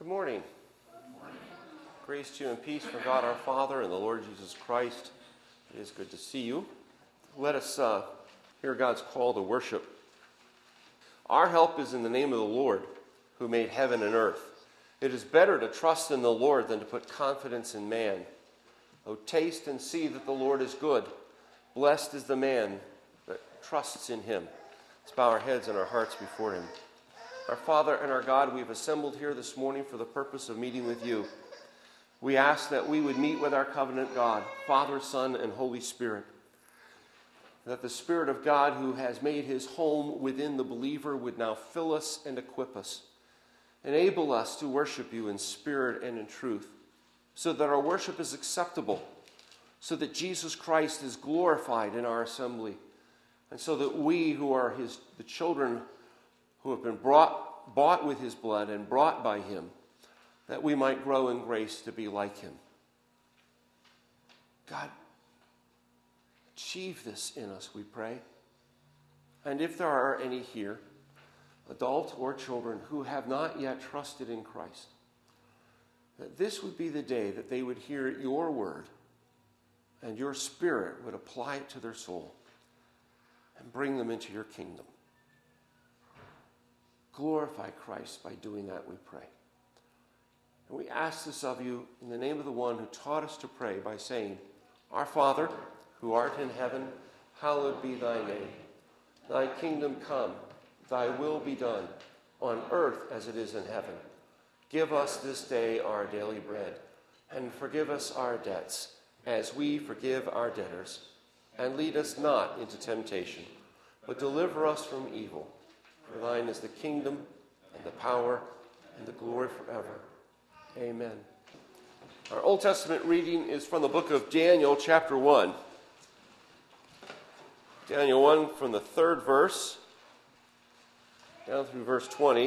Good morning. Grace to you and peace from God our Father and the Lord Jesus Christ. It is good to see you. Let us hear God's call to worship. Our help is in the name of the Lord, who made heaven and earth. It is better to trust in the Lord than to put confidence in man. O taste and see that the Lord is good. Blessed is the man that trusts in him. Let's bow our heads and our hearts before him. Our Father and our God, we have assembled here this morning for the purpose of meeting with you. We ask that we would meet with our covenant God, Father, Son, and Holy Spirit. That the Spirit of God who has made his home within the believer would now fill us and equip us. Enable us to worship you in spirit and in truth, so that our worship is acceptable, so that Jesus Christ is glorified in our assembly, and so that we who are the children who have been bought with his blood and brought by him, that we might grow in grace to be like him. God, achieve this in us, we pray. And if there are any here, adult or children, who have not yet trusted in Christ, that this would be the day that they would hear your word and your Spirit would apply it to their soul and bring them into your kingdom. Glorify Christ by doing that, we pray. And we ask this of you in the name of the one who taught us to pray by saying, Our Father, who art in heaven, hallowed be thy name. Thy kingdom come, thy will be done, on earth as it is in heaven. Give us this day our daily bread, and forgive us our debts, as we forgive our debtors. And lead us not into temptation, but deliver us from evil. For thine is the kingdom, and the power, and the glory forever. Amen. Our Old Testament reading is from the book of Daniel, chapter 1. Daniel 1 from the 3rd verse down through verse 20,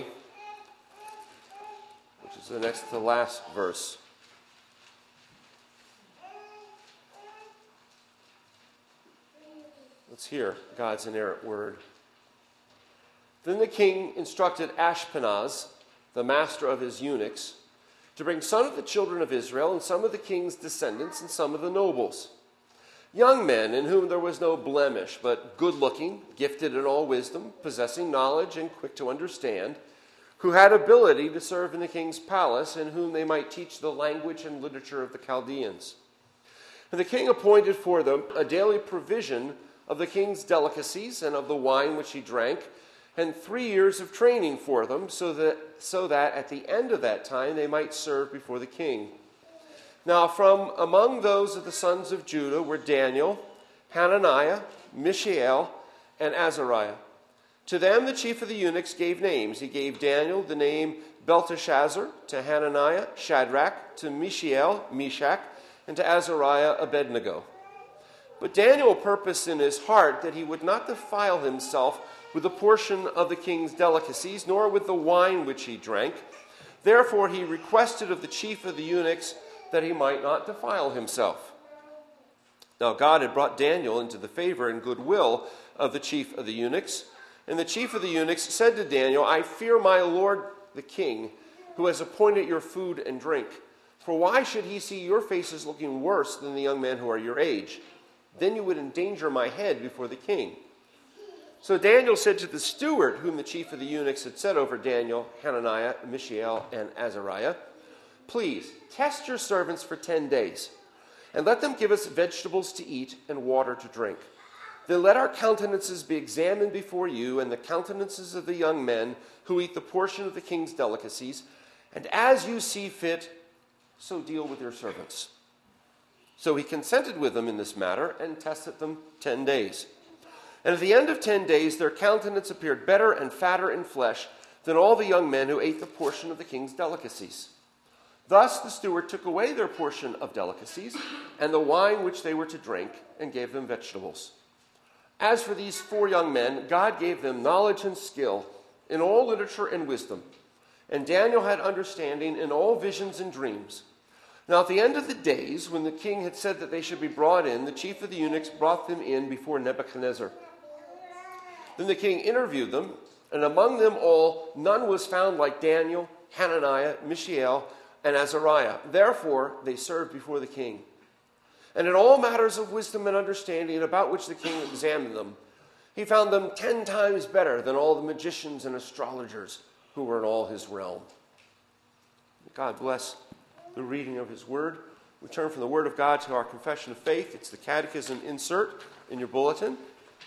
which is the next to last verse. Let's hear God's inerrant word. Then the king instructed Ashpenaz, the master of his eunuchs, to bring some of the children of Israel and some of the king's descendants and some of the nobles, young men in whom there was no blemish, but good-looking, gifted in all wisdom, possessing knowledge and quick to understand, who had ability to serve in the king's palace, and whom they might teach the language and literature of the Chaldeans. And the king appointed for them a daily provision of the king's delicacies and of the wine which he drank, and 3 years of training for them, so that at the end of that time they might serve before the king. Now from among those of the sons of Judah were Daniel, Hananiah, Mishael, and Azariah. To them the chief of the eunuchs gave names. He gave Daniel the name Belteshazzar, to Hananiah Shadrach, to Mishael Meshach, and to Azariah Abednego. But Daniel purposed in his heart that he would not defile himself with a portion of the king's delicacies, nor with the wine which he drank. Therefore he requested of the chief of the eunuchs that he might not defile himself. Now God had brought Daniel into the favor and goodwill of the chief of the eunuchs. And the chief of the eunuchs said to Daniel, I fear my lord the king, who has appointed your food and drink. For why should he see your faces looking worse than the young men who are your age? Then you would endanger my head before the king. So Daniel said to the steward, whom the chief of the eunuchs had set over Daniel, Hananiah, Mishael, and Azariah, Please, test your servants for 10 days, and let them give us vegetables to eat and water to drink. Then let our countenances be examined before you, and the countenances of the young men who eat the portion of the king's delicacies, and as you see fit, so deal with your servants. So he consented with them in this matter, and tested them 10 days. And at the end of 10 days, their countenance appeared better and fatter in flesh than all the young men who ate the portion of the king's delicacies. Thus the steward took away their portion of delicacies and the wine which they were to drink, and gave them vegetables. As for these 4 young men, God gave them knowledge and skill in all literature and wisdom. And Daniel had understanding in all visions and dreams. Now at the end of the days, when the king had said that they should be brought in, the chief of the eunuchs brought them in before Nebuchadnezzar. Then the king interviewed them, and among them all none was found like Daniel, Hananiah, Mishael, and Azariah. Therefore, they served before the king. And in all matters of wisdom and understanding about which the king examined them, he found them 10 times better than all the magicians and astrologers who were in all his realm. God bless the reading of his word. We turn from the word of God to our confession of faith. It's the catechism insert in your bulletin.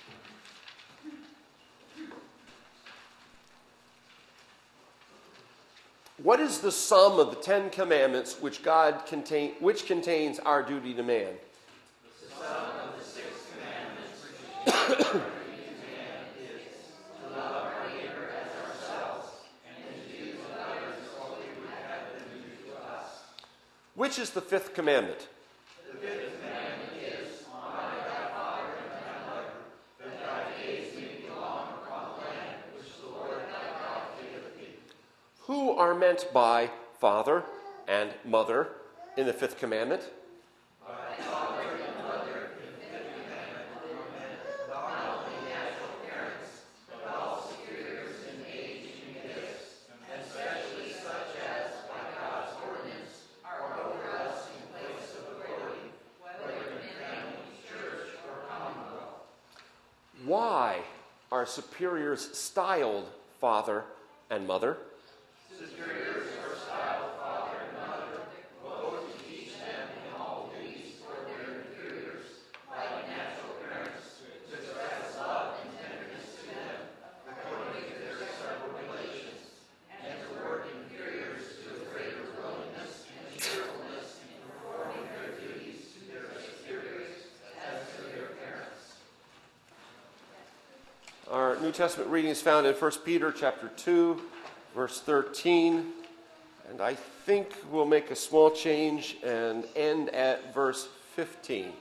What is the sum of the 10 commandments which contains our duty to man? The sum of the 6 commandments which our duty to man is to love our neighbor as ourselves, and to do to others what we would have them do to us. Which is the 5th commandment? The 5th commandment is, honor thy father and thy mother, that thy days may be long upon the land which the Lord thy God giveth thee. Who are meant by father and mother in the 5th commandment? By father and mother in the 5th commandment are meant not only natural parents, but all superiors in age and gifts, and especially such as, by God's ordinance, are over us in place of authority, whether in family, church, or commonwealth. Why are superiors styled father and mother? Superiors are styled father and mother, both to teach them in all duties toward their inferiors, like natural parents, to express love and tenderness to them, according to their several relations, and to work inferiors to a greater willingness and cheerfulness in performing their duties to their superiors as to their parents. Our New Testament reading is found in 1 Peter chapter 2, verse 13, and I think we'll make a small change and end at verse 15.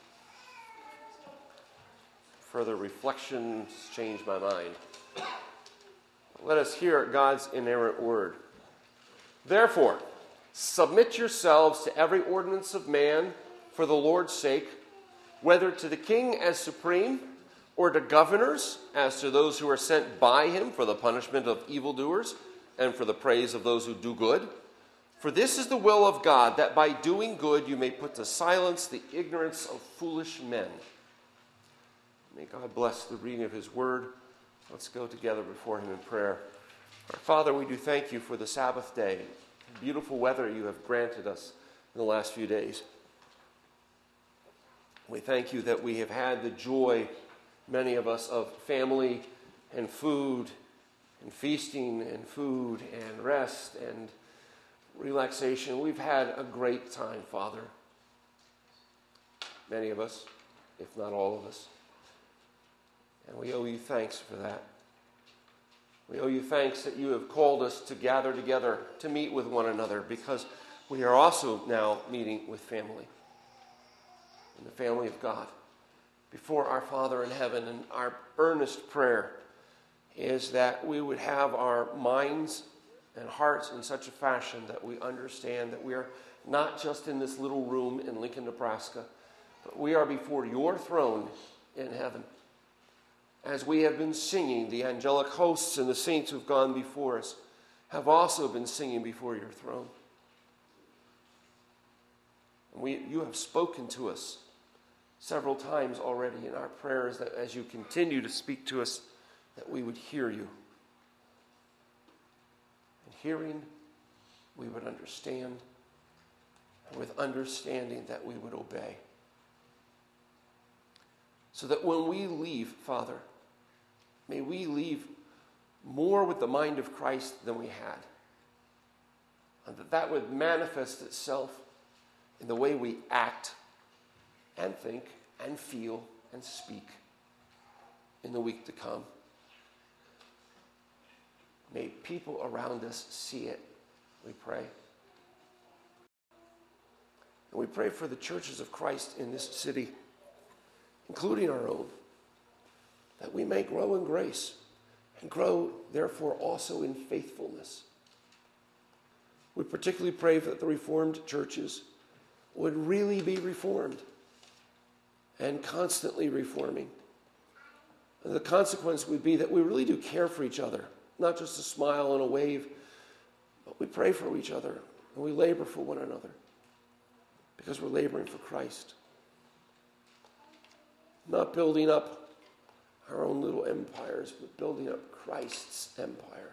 Further reflections changed my mind. Let us hear God's inerrant word. Therefore, submit yourselves to every ordinance of man for the Lord's sake, whether to the king as supreme, or to governors, as to those who are sent by him for the punishment of evildoers and for the praise of those who do good. For this is the will of God, that by doing good you may put to silence the ignorance of foolish men. May God bless the reading of his word. Let's go together before him in prayer. Our Father, we do thank you for the Sabbath day, the beautiful weather you have granted us in the last few days. We thank you that we have had the joy, many of us, of family and food and feasting and food and rest and relaxation. We've had a great time, Father. Many of us, if not all of us. And we owe you thanks for that. We owe you thanks that you have called us to gather together, to meet with one another, because we are also now meeting with family, in the family of God, before our Father in heaven. And our earnest prayer is that we would have our minds and hearts in such a fashion that we understand that we are not just in this little room in Lincoln, Nebraska, but we are before your throne in heaven. As we have been singing, the angelic hosts and the saints who have gone before us have also been singing before your throne. And you have spoken to us several times already in our prayers, that as you continue to speak to us, that we would hear you. And hearing, we would understand. And with understanding, that we would obey. So that when we leave, Father, may we leave more with the mind of Christ than we had. And that would manifest itself in the way we act and think and feel and speak in the week to come. May people around us see it, we pray. And we pray for the churches of Christ in this city, including our own, that we may grow in grace and grow, therefore, also in faithfulness. We particularly pray that the Reformed churches would really be reformed and constantly reforming. And the consequence would be that we really do care for each other, not just a smile and a wave, But we pray for each other, and we labor for one another, because we're laboring for Christ. Not building up our own little empires, but building up Christ's empire.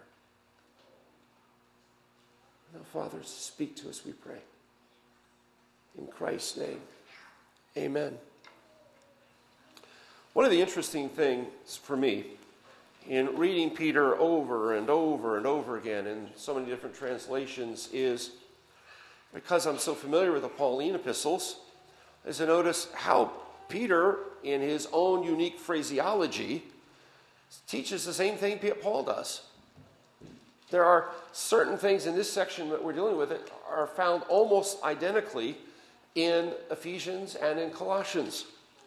Now, Father, speak to us, we pray. In Christ's name, amen. One of the interesting things for me in reading Peter over and over and over again in so many different translations is, because I'm so familiar with the Pauline epistles, is to notice how Peter, in his own unique phraseology, teaches the same thing Paul does. There are certain things in this section that we're dealing with that are found almost identically in Ephesians and in Colossians.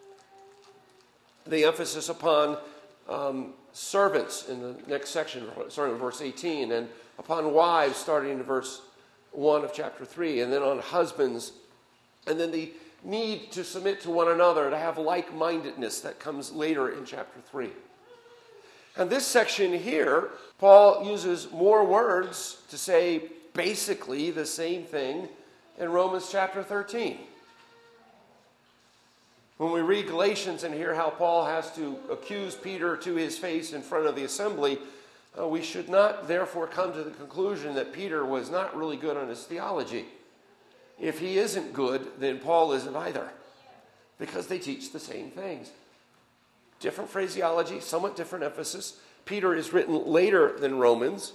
The emphasis upon servants in the next section, starting in verse 18, and upon wives, starting in verse 1 of chapter 3, and then on husbands, and then the need to submit to one another, to have like-mindedness, that comes later in chapter 3. And this section here, Paul uses more words to say basically the same thing in Romans chapter 13. When we read Galatians and hear how Paul has to accuse Peter to his face in front of the assembly, we should not therefore come to the conclusion that Peter was not really good on his theology. If he isn't good, then Paul isn't either, because they teach the same things. Different phraseology, somewhat different emphasis. Peter is written later than Romans,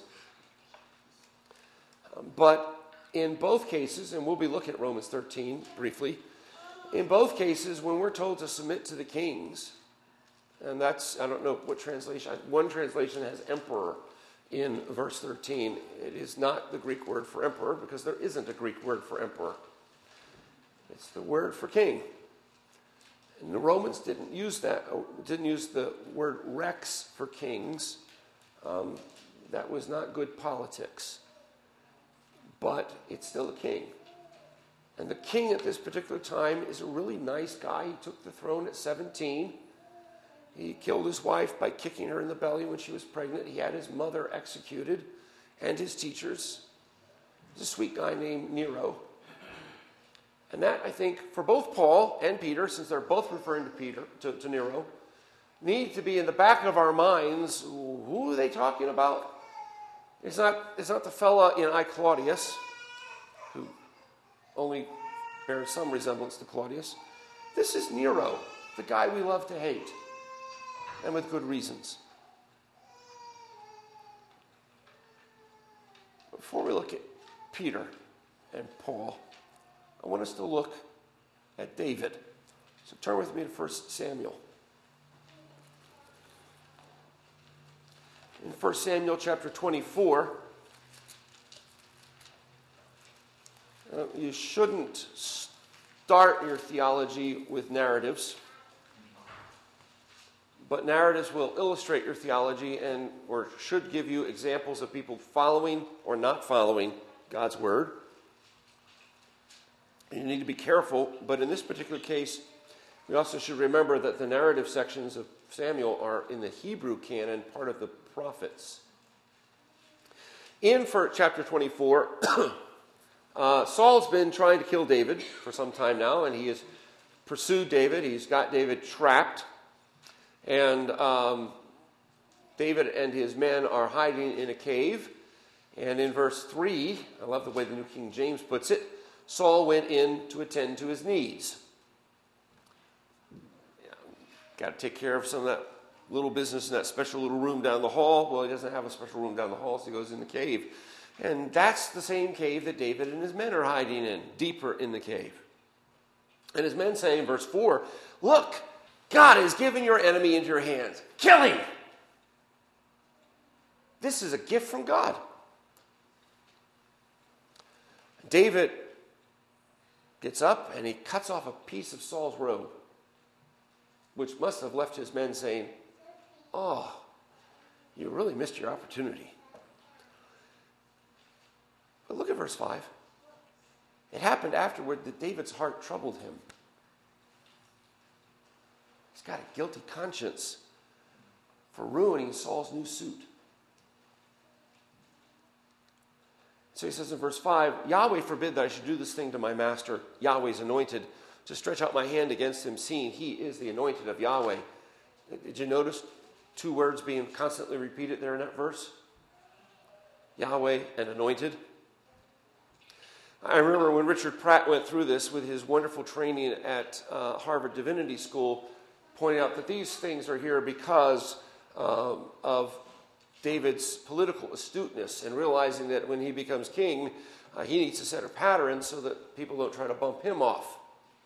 but in both cases, and we'll be looking at Romans 13 briefly, in both cases, when we're told to submit to the kings, and that's, I don't know what translation, one translation has emperor in verse 13. It is not the Greek word for emperor, because there isn't a Greek word for emperor. It's the word for king. And the Romans didn't use the word rex for kings. That was not good politics. But it's still a king. And the king at this particular time is a really nice guy. He took the throne at 17. He killed his wife by kicking her in the belly when she was pregnant. He had his mother executed and his teachers. He's a sweet guy named Nero. And that, I think, for both Paul and Peter, since they're both referring to Nero, need to be in the back of our minds. Who are they talking about? It's not the fella in I, Claudius, who only bears some resemblance to Claudius. This is Nero, the guy we love to hate, and with good reasons. Before we look at Peter and Paul, I want us to look at David. So turn with me to 1 Samuel. In 1 Samuel chapter 24, you shouldn't start your theology with narratives, but narratives will illustrate your theology or should give you examples of people following or not following God's word. You need to be careful, but in this particular case, we also should remember that the narrative sections of Samuel are in the Hebrew canon, part of the prophets. In chapter 24, Saul's been trying to kill David for some time now, and he has pursued David. He's got David trapped, and David and his men are hiding in a cave. And in verse 3, I love the way the New King James puts it, Saul went in to attend to his needs. Got to take care of some of that little business in that special little room down the hall. Well, he doesn't have a special room down the hall, so he goes in the cave. And that's the same cave that David and his men are hiding in, deeper in the cave. And his men say in verse 4, "Look, God has given your enemy into your hands. Kill him!" This is a gift from God. David gets up and he cuts off a piece of Saul's robe, which must have left his men saying, "Oh, you really missed your opportunity." But look at verse 5. It happened afterward that David's heart troubled him. He's got a guilty conscience for ruining Saul's new suit. So he says in verse 5, Yahweh forbid that I should do this thing to my master, Yahweh's anointed, to stretch out my hand against him, seeing he is the anointed of Yahweh. Did you notice two words being constantly repeated there in that verse? Yahweh and anointed. I remember when Richard Pratt went through this with his wonderful training at Harvard Divinity School, pointing out that these things are here because of David's political astuteness and realizing that when he becomes king, he needs to set a pattern so that people don't try to bump him off.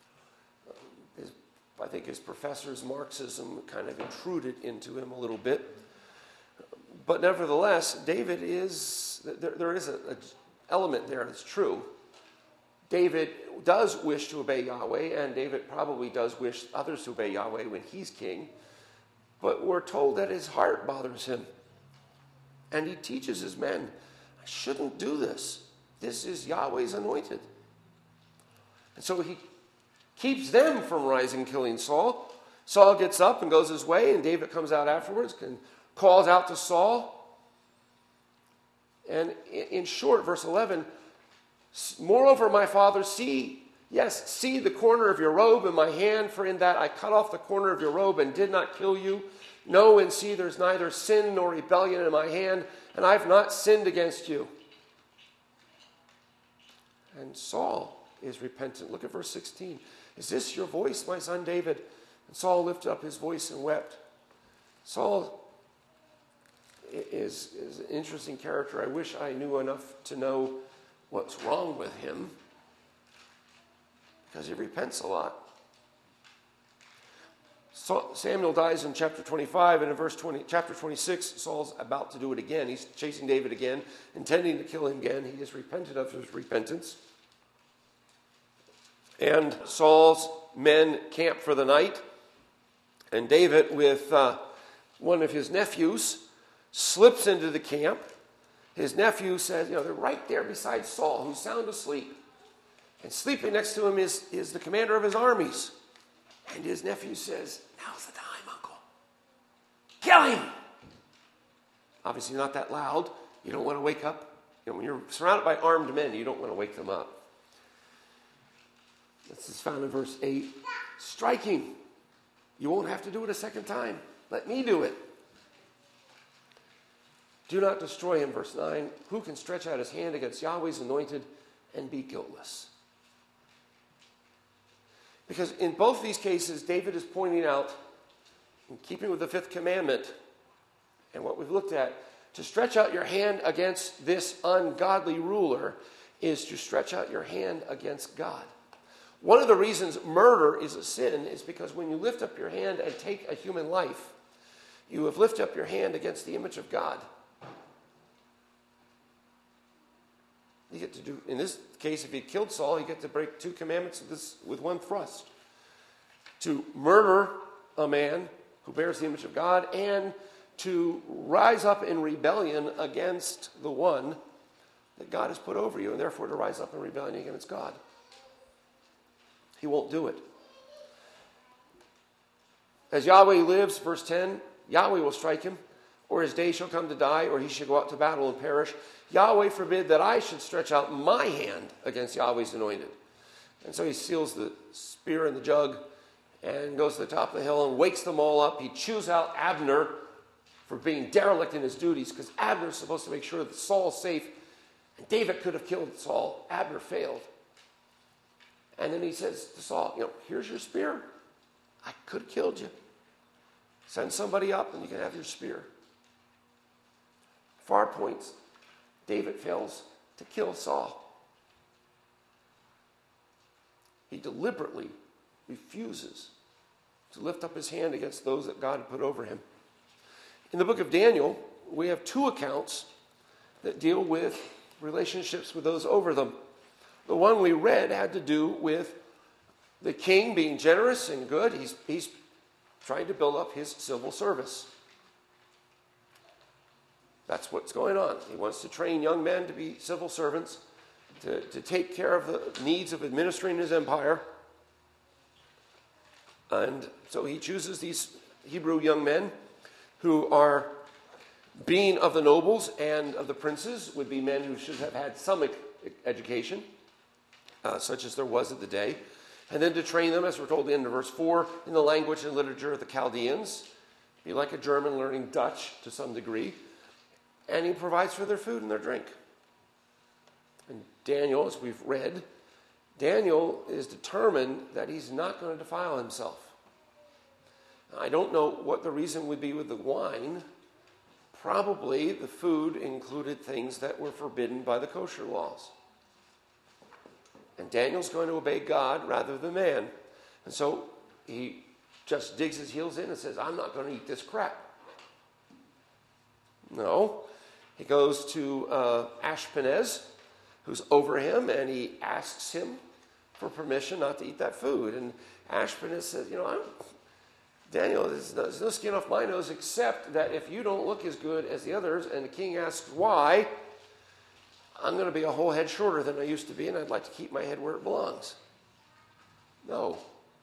I think his professor's Marxism kind of intruded into him a little bit. But nevertheless, David is, there is an element there that's true. David does wish to obey Yahweh, and David probably does wish others to obey Yahweh when he's king. But we're told that his heart bothers him. And he teaches his men, I shouldn't do this. This is Yahweh's anointed. And so he keeps them from rising, killing Saul. Saul gets up and goes his way, and David comes out afterwards and calls out to Saul. And in short, verse 11, moreover, my father, see the corner of your robe in my hand, for in that I cut off the corner of your robe and did not kill you. Know and see there's neither sin nor rebellion in my hand, and I've not sinned against you. And Saul is repentant. Look at verse 16. Is this your voice, my son David? And Saul lifted up his voice and wept. Saul is an interesting character. I wish I knew enough to know what's wrong with him, because he repents a lot. Samuel dies in chapter 25, and in chapter 26, Saul's about to do it again. He's chasing David again, intending to kill him again. He has repented of his repentance. And Saul's men camp for the night, and David, with one of his nephews, slips into the camp. His nephew says, they're right there beside Saul, who's sound asleep. And sleeping next to him is the commander of his armies. And his nephew says, now's the time, uncle. Kill him! Obviously not that loud. You don't want to wake up. When you're surrounded by armed men, you don't want to wake them up. This is found in verse 8. Strike him. You won't have to do it a second time. Let me do it. Do not destroy him, verse 9. Who can stretch out his hand against Yahweh's anointed and be guiltless? Because in both these cases, David is pointing out, in keeping with the fifth commandment and what we've looked at, to stretch out your hand against this ungodly ruler is to stretch out your hand against God. One of the reasons murder is a sin is because when you lift up your hand and take a human life, you have lifted up your hand against the image of God. You get to do, in this case, if he killed Saul, you get to break two commandments with one thrust. To murder a man who bears the image of God, and to rise up in rebellion against the one that God has put over you, and therefore to rise up in rebellion against God. He won't do it. As Yahweh lives, verse 10, Yahweh will strike him, or his day shall come to die, or he shall go out to battle and perish. Yahweh forbid that I should stretch out my hand against Yahweh's anointed. And so he seals the spear in the jug and goes to the top of the hill and wakes them all up. He chews out Abner for being derelict in his duties, because Abner is supposed to make sure that Saul's safe. And David could have killed Saul. Abner failed. And then he says to Saul, here's your spear. I could have killed you. Send somebody up and you can have your spear. Far points, David fails to kill Saul. He deliberately refuses to lift up his hand against those that God had put over him. In the book of Daniel, we have two accounts that deal with relationships with those over them. The one we read had to do with the king being generous and good. He's trying to build up his civil service. That's what's going on. He wants to train young men to be civil servants, to take care of the needs of administering his empire. And so he chooses these Hebrew young men who are Being of the nobles and of the princes would be men who should have had some education, such as there was at the day. And then to train them, as we're told at the end of verse 4, in the language and literature of the Chaldeans. Be like a German learning Dutch to some degree. And he provides for their food and their drink. And Daniel, as we've read, Daniel is determined that he's not going to defile himself. I don't know what the reason would be with the wine. Probably the food included things that were forbidden by the kosher laws. And Daniel's going to obey God rather than man. And so he just digs his heels in and says, I'm not going to eat this crap. No. He goes to Ashpenaz, who's over him, and he asks him for permission not to eat that food. And Ashpenaz says, Daniel, there's no skin off my nose, except that if you don't look as good as the others, and the king asks why, I'm going to be a whole head shorter than I used to be, and I'd like to keep my head where it belongs. No.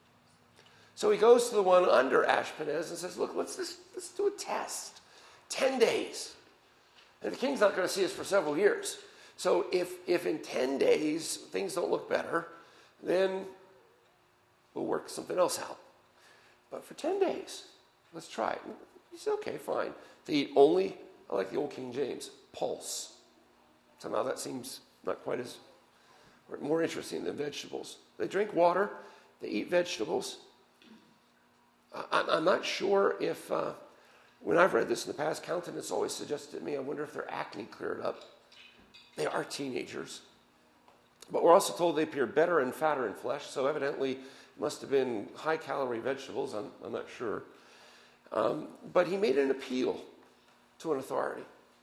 So he goes to the one under Ashpenaz and says, look, let's do a test. 10 days. And the king's not going to see us for several years. So if in 10 days things don't look better, then we'll work something else out. But for 10 days, let's try it. He said, okay, fine. They eat only, I like the old King James, pulse. Somehow that seems not quite as, or more interesting than vegetables. They drink water, they eat vegetables. I'm not sure if, when I've read this in the past, countenance always suggested to me, I wonder if their acne cleared up. They are teenagers. But we're also told they appear better and fatter in flesh, so evidently it must have been high-calorie vegetables, I'm not sure. But he made an appeal to an authority.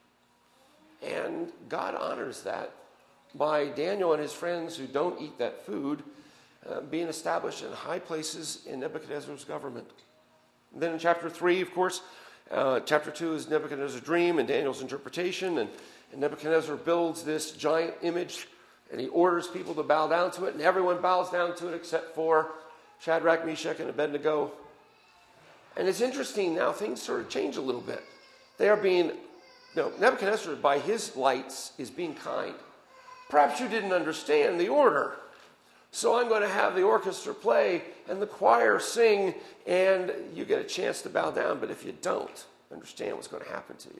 And God honors that by Daniel and his friends who don't eat that food being established in high places in Nebuchadnezzar's government. And then in chapter 3, of course, chapter 2 is Nebuchadnezzar's dream and Daniel's interpretation. And Nebuchadnezzar builds this giant image, and he orders people to bow down to it, and everyone bows down to it except for Shadrach, Meshach, and Abednego. And it's interesting now, things sort of change a little bit. They are being, Nebuchadnezzar, by his lights, is being kind. Perhaps you didn't understand the order. So I'm going to have the orchestra play and the choir sing, and you get a chance to bow down. But if you don't understand what's going to happen to you.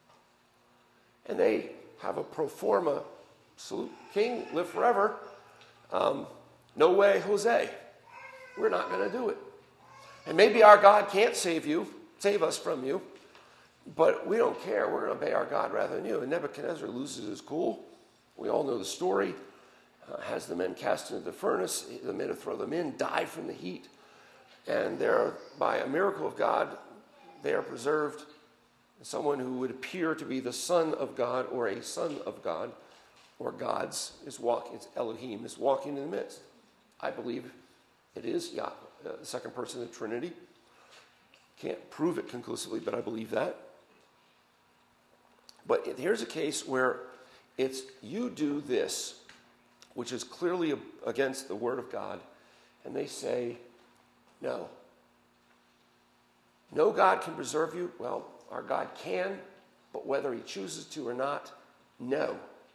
And they have a pro forma salute. King, live forever. No way, Jose. We're not going to do it. And maybe our God can't save us from you, but we don't care. We're going to obey our God rather than you. And Nebuchadnezzar loses his cool. We all know the story. Has the men cast into the furnace. The men who throw them in die from the heat. And by a miracle of God, they are preserved. Someone who would appear to be the Son of God or a son of God or God's it's Elohim, is walking in the midst. I believe it is the second person of the Trinity. Can't prove it conclusively, but I believe that. But here's a case where it's you do this, which is clearly against the Word of God, and they say, no. No God can preserve you. Well, our God can, but whether he chooses to or not, no.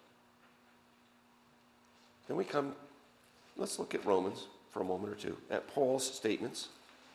Then let's look at Romans for a moment or two, at Paul's statements.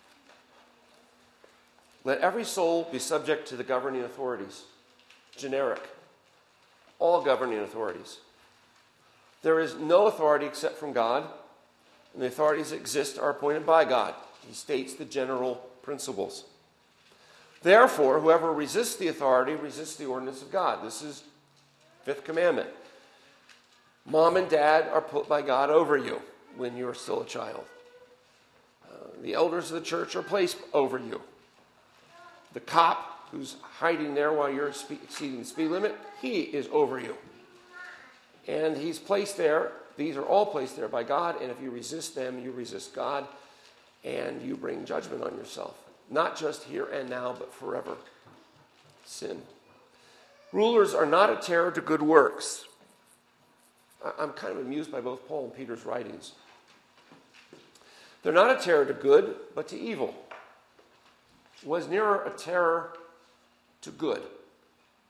Let every soul be subject to the governing authorities. Generic. All governing authorities. There is no authority except from God, and the authorities that exist are appointed by God. He states the general principles. Therefore, whoever resists the authority resists the ordinance of God. This is fifth commandment. Mom and dad are put by God over you when you're still a child. The elders of the church are placed over you. The cop who's hiding there while you're exceeding the speed limit, he is over you. And he's placed there. These are all placed there by God, and if you resist them, you resist God, and you bring judgment on yourself. Not just here and now, but forever. Sin. Rulers are not a terror to good works. I'm kind of amused by both Paul and Peter's writings. They're not a terror to good, but to evil. Was Nero a terror to good?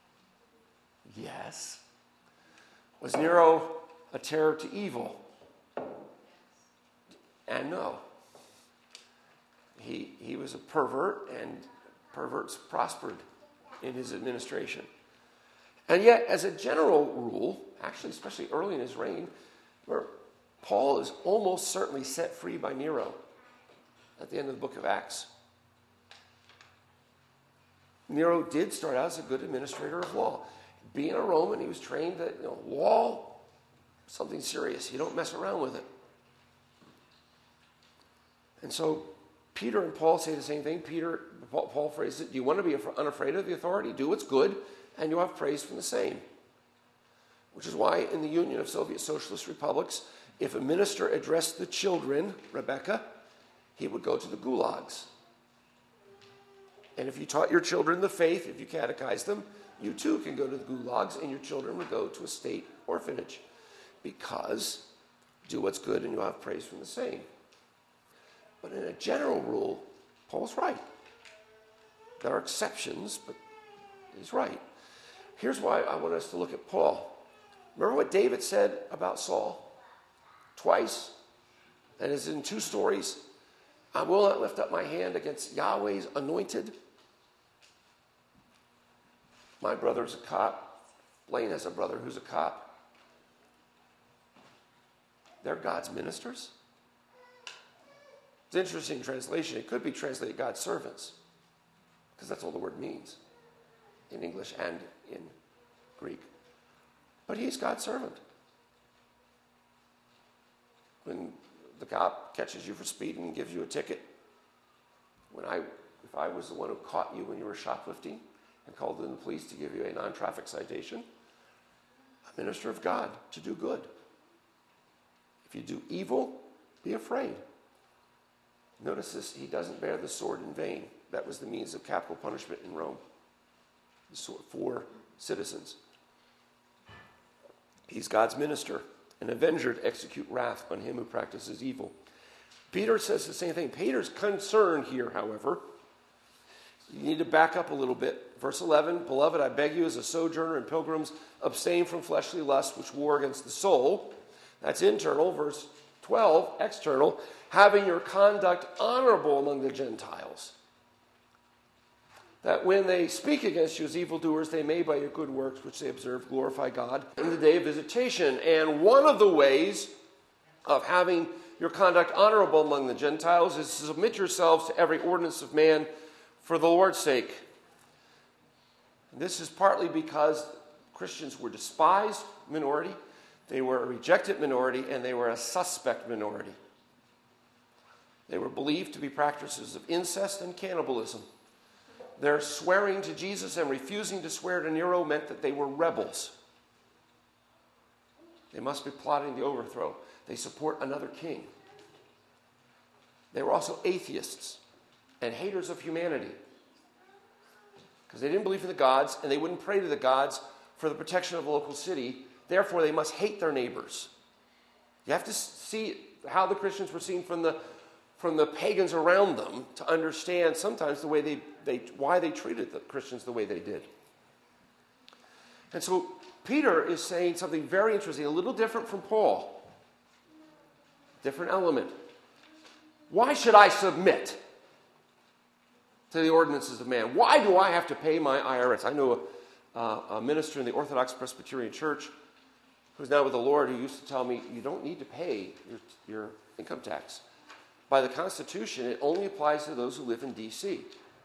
Yes. Was Nero a terror to evil? And no. He was a pervert, and perverts prospered in his administration. And yet, as a general rule, actually, especially early in his reign, where Paul is almost certainly set free by Nero at the end of the book of Acts. Nero did start out as a good administrator of law. Being a Roman, he was trained that law, something serious. You don't mess around with it. And so Peter and Paul say the same thing. Paul phrases it, do you want to be unafraid of the authority? Do what's good, and you'll have praise from the same. Which is why in the Union of Soviet Socialist Republics, if a minister addressed the children, Rebecca, he would go to the gulags. And if you taught your children the faith, if you catechized them, you too can go to the gulags, and your children would go to a state orphanage. Because do what's good and you'll have praise from the same. But in a general rule, Paul's right. There are exceptions, but he's right. Here's why I want us to look at Paul. Remember what David said about Saul? Twice. That is in 2 stories. I will not lift up my hand against Yahweh's anointed. My brother's a cop. Blaine has a brother who's a cop. They're God's ministers. It's an interesting translation. It could be translated God's servants, because that's all the word means in English and in Greek. But he's God's servant. When the cop catches you for speeding and gives you a ticket, if I was the one who caught you when you were shoplifting and called in the police to give you a non-traffic citation, a minister of God to do good. If you do evil, be afraid. Notice this, he doesn't bear the sword in vain. That was the means of capital punishment in Rome. The sword for citizens. He's God's minister, an avenger to execute wrath on him who practices evil. Peter says the same thing. Peter's concern here, however, you need to back up a little bit. Verse 11, beloved, I beg you as a sojourner and pilgrims, abstain from fleshly lusts which war against the soul. That's internal. Verse 12, external, having your conduct honorable among the Gentiles, that when they speak against you as evildoers, they may by your good works, which they observe, glorify God in the day of visitation. And one of the ways of having your conduct honorable among the Gentiles is to submit yourselves to every ordinance of man for the Lord's sake. And this is partly because Christians were despised minority, they were a rejected minority, and they were a suspect minority. They were believed to be practices of incest and cannibalism. Their swearing to Jesus and refusing to swear to Nero meant that they were rebels. They must be plotting the overthrow. They support another king. They were also atheists and haters of humanity, because they didn't believe in the gods, and they wouldn't pray to the gods for the protection of a local city. Therefore, they must hate their neighbors. You have to see how the Christians were seen from the pagans around them to understand sometimes the way why they treated the Christians the way they did. And so Peter is saying something very interesting, a little different from Paul. Different element. Why should I submit to the ordinances of man? Why do I have to pay my IRS? I know a minister in the Orthodox Presbyterian Church who's now with the Lord, who used to tell me, you don't need to pay your income tax. By the Constitution, it only applies to those who live in D.C.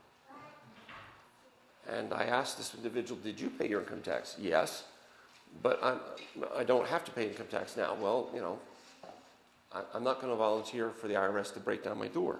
And I asked this individual, did you pay your income tax? Yes, but I don't have to pay income tax now. Well, I'm not going to volunteer for the IRS to break down my door.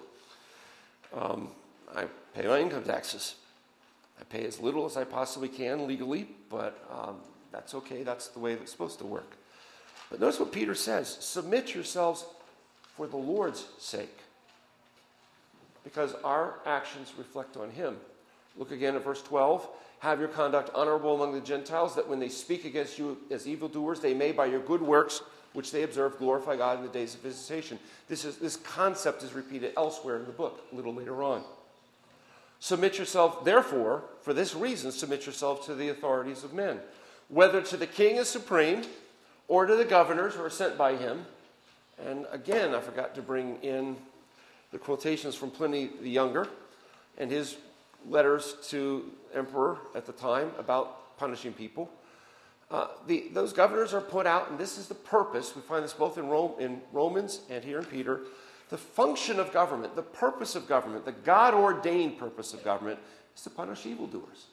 I pay my income taxes. I pay as little as I possibly can legally, but that's okay. That's the way it's supposed to work. But notice what Peter says. Submit yourselves for the Lord's sake, because our actions reflect on him. Look again at verse 12. Have your conduct honorable among the Gentiles, that when they speak against you as evildoers, they may by your good works, which they observe, glorify God in the days of visitation. This concept is repeated elsewhere in the book, a little later on. Submit yourself, therefore, for this reason, submit yourself to the authorities of men. whether to the king as supreme or to the governors who are sent by him. And again, I forgot to bring in the quotations from Pliny the Younger and his letters to emperor at the time about punishing people. Those governors are put out, and this is the purpose. We find this both in Romans and here in Peter. The function of government, the purpose of government, the God-ordained purpose of government is to punish evildoers,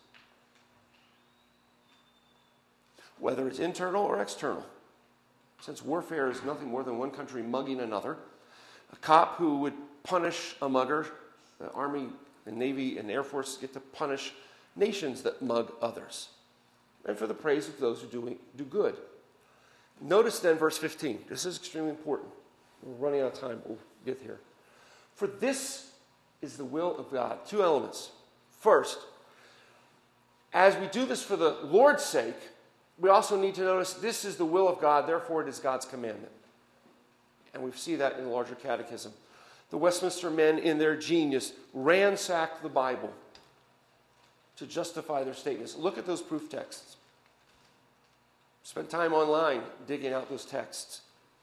whether it's internal or external. Since warfare is nothing more than one country mugging another, a cop who would punish a mugger, the Army and Navy and Air Force get to punish nations that mug others, and for the praise of those who do good. Notice then verse 15. This is extremely important. We're running out of time. We'll get here. For this is the will of God. Two elements. First, as we do this for the Lord's sake, we also need to notice this is the will of God, therefore it is God's commandment. And we see that in the larger catechism. The Westminster men, in their genius, ransacked the Bible to justify their statements. Look at those proof texts. Spend time online digging out those texts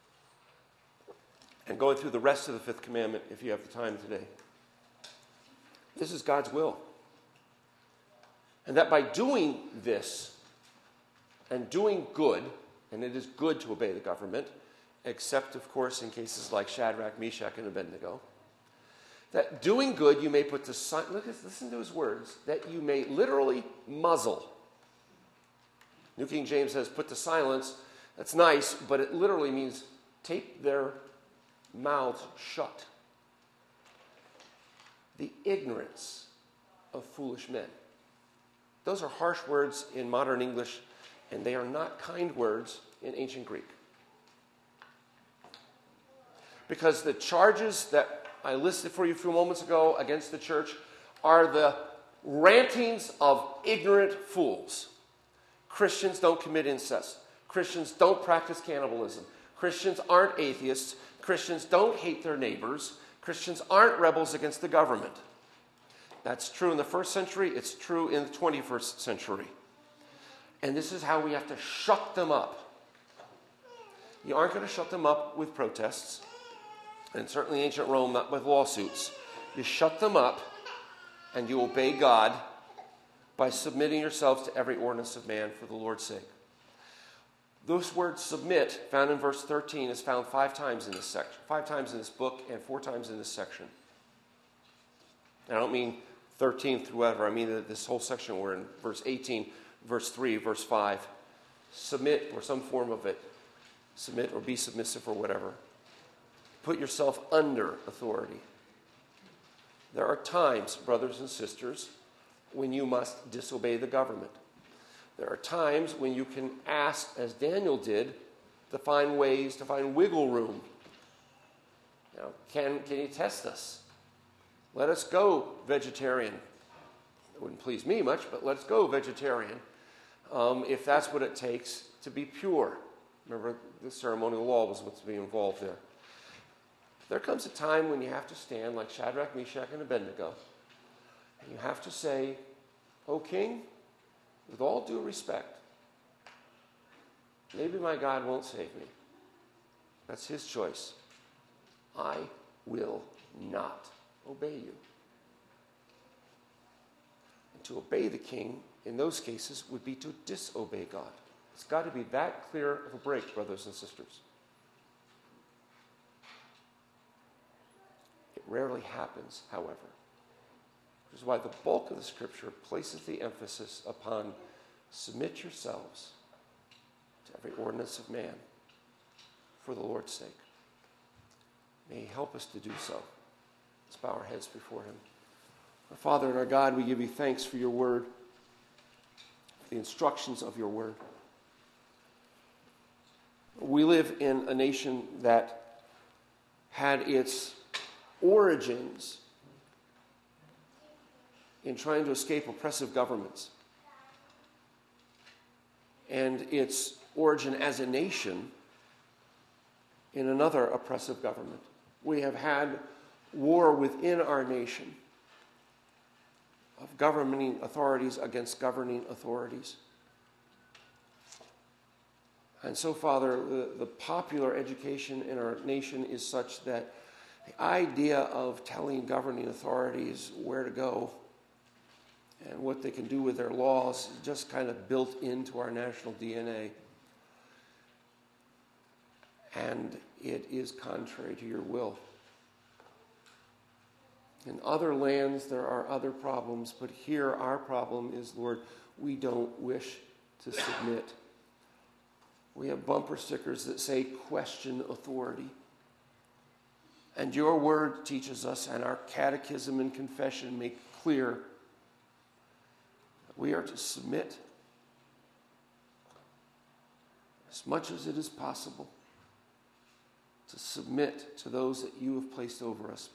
and going through the rest of the fifth commandment if you have the time today. This is God's will. And that by doing this and doing good, and it is good to obey the government, except, of course, in cases like Shadrach, Meshach, and Abednego, that doing good you may put to silence, listen to his words, that you may literally muzzle. New King James says put to silence. That's nice, but it literally means tape their mouths shut. The ignorance of foolish men. Those are harsh words in modern English, and they are not kind words in ancient Greek. Because the charges that I listed for you a few moments ago against the church are the rantings of ignorant fools. Christians don't commit incest. Christians don't practice cannibalism. Christians aren't atheists. Christians don't hate their neighbors. Christians aren't rebels against the government. That's true in the first century. It's true in the 21st century. And this is how we have to shut them up. You aren't going to shut them up with protests. And certainly ancient Rome, not with lawsuits. You shut them up and you obey God by submitting yourselves to every ordinance of man for the Lord's sake. This word submit, found in verse 13, is found 5 times in this section, 5 times in this book, and 4 times in this section. And I don't mean 13 through whatever. I mean that this whole section we're in, verse 18, verse 3, verse 5. Submit, or some form of it. Submit or be submissive or whatever. Put yourself under authority. There are times, brothers and sisters, when you must disobey the government. There are times when you can ask, as Daniel did, to find ways, to find wiggle room. Now, can you test us? Let us go vegetarian. It wouldn't please me much, but let's go vegetarian if that's what it takes to be pure. Remember, the ceremonial law was what's being involved there. There comes a time when you have to stand like Shadrach, Meshach, and Abednego, and you have to say, "O King, with all due respect, maybe my God won't save me. That's his choice. I will not obey you." And to obey the king in those cases would be to disobey God. It's got to be that clear of a break, brothers and sisters. It rarely happens, however. Which is why the bulk of the Scripture places the emphasis upon submit yourselves to every ordinance of man for the Lord's sake. May he help us to do so. Let's bow our heads before him. Our Father and our God, we give you thanks for your word, for the instructions of your word. We live in a nation that had its origins in trying to escape oppressive governments, and its origin as a nation in another oppressive government. We have had war within our nation of governing authorities against governing authorities. And so, Father, the popular education in our nation is such that the idea of telling governing authorities where to go and what they can do with their laws is just kind of built into our national DNA. And it is contrary to your will. In other lands, there are other problems, but here our problem is, Lord, we don't wish to submit. We have bumper stickers that say, question authority. And your word teaches us, and our catechism and confession make clear, that we are to submit as much as it is possible, to submit to those that you have placed over us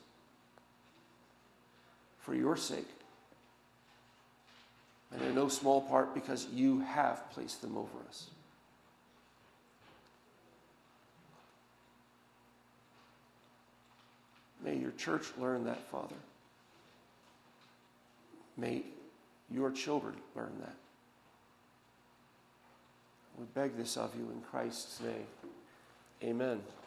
for your sake. And in no small part because you have placed them over us. May your church learn that, Father. May your children learn that. We beg this of you in Christ's name. Amen.